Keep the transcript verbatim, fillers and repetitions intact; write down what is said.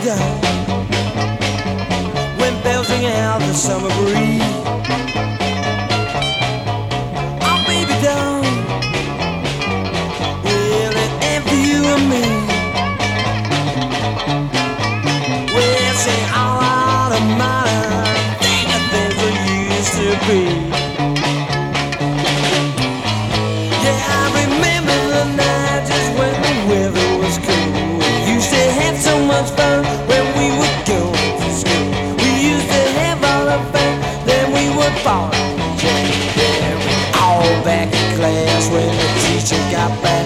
down when bells ring out the summer breeze. Oh, baby, down. Well, it ain't for you and me. Well, say all out of mind. Think of things we used to be. Yeah, I remember the night just when the weather was cool. We used to have so much fun when we would go to school. We used to have all the fun, then we would fall. Yeah, we all back in class when the teacher got back.